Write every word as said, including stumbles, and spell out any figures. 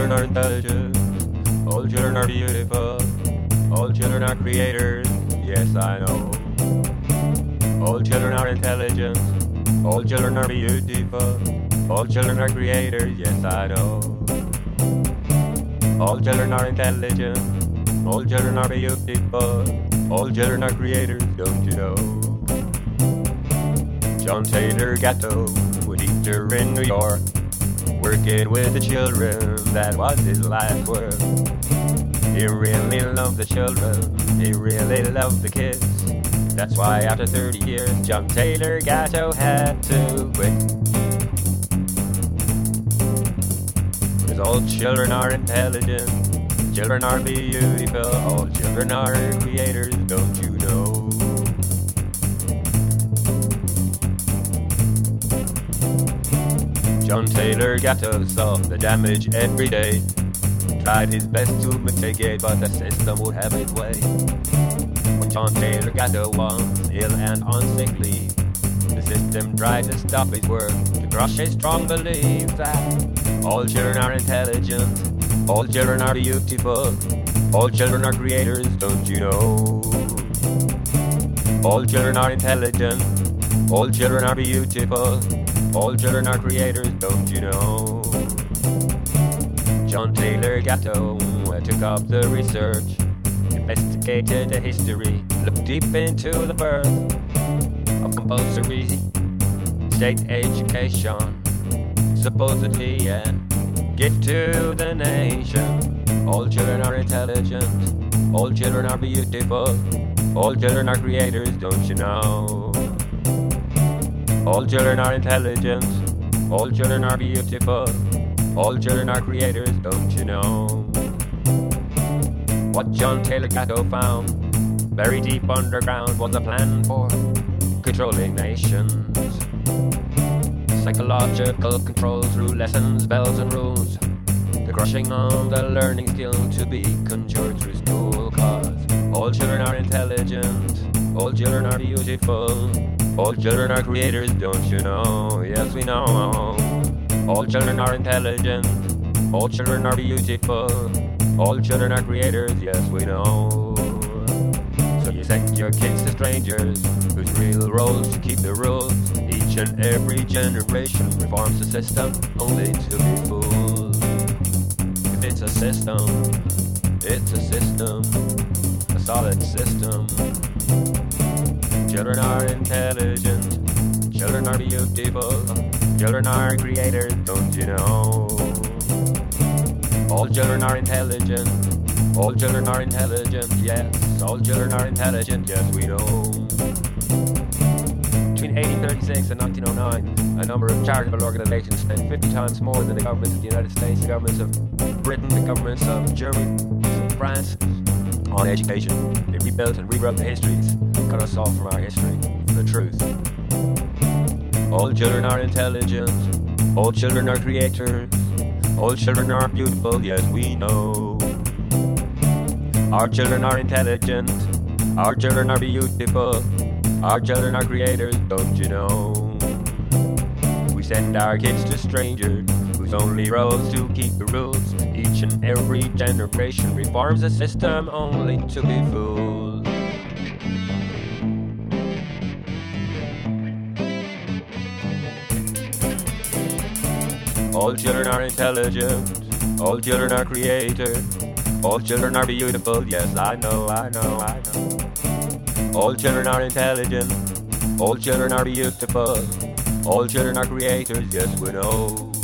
children are intelligent. All children are beautiful. All children are creators. Yes, I know. All children are intelligent. All children are beautiful. All children are creators. Yes, I know. All children are intelligent. All children are beautiful. All children are creators. Don't you know? John Taylor Gatto, a teacher in New York, working with the children, that was his life's work. He really loved the children, he really loved the kids. That's why after thirty years, John Taylor Gatto had to quit. Cause all children are intelligent, children are beautiful, all children are creators, don't you know? John Taylor Gatto saw the damage every day, tried his best to mitigate, but the system would have its way. When John Taylor Gatto was ill and on sick leave, the system tried to stop his work, to crush his strong belief that all children are intelligent, all children are beautiful, all children are creators, don't you know? All children are intelligent, all children are beautiful, all children are creators, don't you know? John Taylor Gatto took up the research, investigated the history, looked deep into the birth of compulsory state education, supposedly a gift to the nation. All children are intelligent, all children are beautiful, all children are creators, don't you know? All children are intelligent, all children are beautiful, all children are creators, don't you know? What John Taylor Gatto found, very deep underground, was a plan for controlling nations. Psychological control through lessons, bells and rules, the crushing of the learning skill to be conjured through school. Cause all children are intelligent, all children are beautiful, all children are creators, don't you know? Yes, we know. All children are intelligent, all children are beautiful, all children are creators, yes, we know. So you send your kids to strangers, whose real roles to keep the rules. Each and every generation reforms the system, only to be fooled. If it's a system, it's a system, a solid system. Children are intelligent, children are beautiful, children are creators, don't you know? All children are intelligent, all children are intelligent, yes, all children are intelligent, yes, we know. Between eighteen thirty-six and nineteen oh nine, a number of charitable organizations spent fifty times more than the governments of the United States, the governments of Britain, the governments of Germany, France, on education. They rebuilt and rewrote the histories, cut us off from our history, from the truth. All children are intelligent, all children are creators, all children are beautiful, yes, we know. Our children are intelligent, our children are beautiful, our children are creators, don't you know? We send our kids to strangers, whose only role is to keep the rules. Each and every generation reforms the system, only to be fooled. All children are intelligent, all children are creators, all children are beautiful, yes, I know, I know, I know. All children are intelligent, all children are beautiful, all children are creators, yes, we know.